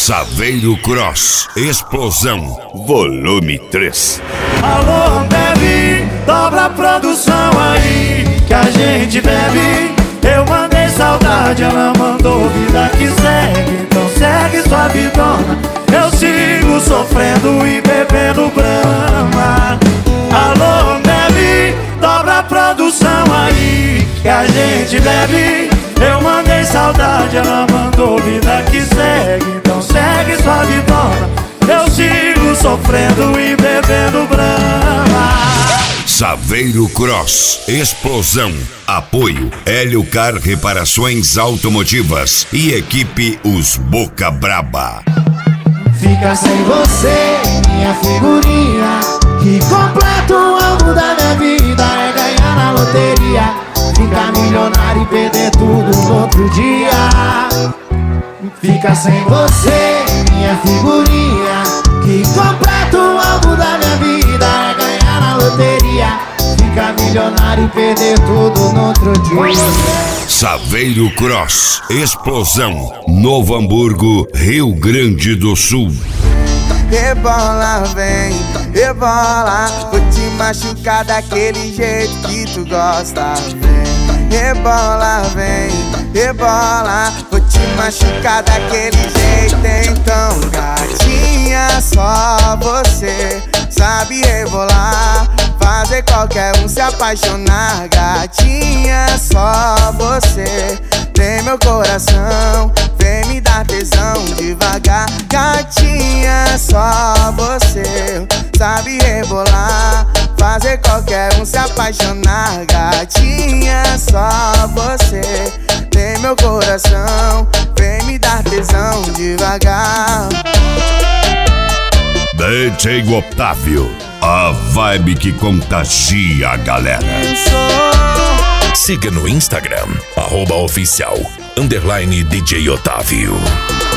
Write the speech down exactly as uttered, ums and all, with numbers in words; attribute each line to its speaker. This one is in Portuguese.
Speaker 1: Saveiro Cross, Explosão, volume três.
Speaker 2: Alô, Ambev, dobra a produção aí, que a gente bebe. Eu mandei saudade, ela mandou vida que segue. Então segue sua vidona, eu sigo sofrendo e bebendo Brahma. Alô, Ambev, dobra a produção aí, que a gente bebe. Eu mandei saudade, ela mandou vida que segue. Então segue sua vidona, eu sigo sofrendo e bebendo Brahma.
Speaker 1: Saveiro Cross, Explosão, apoio Hélio Car Reparações Automotivas e equipe Os Boca Braba.
Speaker 2: Fica sem você, minha figurinha, que completa o alvo da minha vida é ganhar na loteria, ficar milionário e perder tudo no outro dia. Fica sem você, minha figurinha, que completa o alvo da minha vida é ganhar na loteria, ficar milionário e perder tudo no outro dia.
Speaker 1: Saveiro Cross, Explosão, Novo Hamburgo, Rio Grande do Sul.
Speaker 3: Rebola, vem, rebola, vou te machucar daquele jeito que tu gosta, vem. Rebola, vem, rebola, vou te machucar daquele jeito. Então, gatinha, só você sabe rebolar, fazer qualquer um se apaixonar. Gatinha, só você tem meu coração, vem me dar tesão devagar. Gatinha, só você sabe rebolar, fazer qualquer um se apaixonar. Gatinha, só você tem meu coração, vem me dar tesão devagar.
Speaker 1: D J Otávio, a vibe que contagia a galera.
Speaker 4: Siga no Instagram, arroba oficial, underline D J Otávio.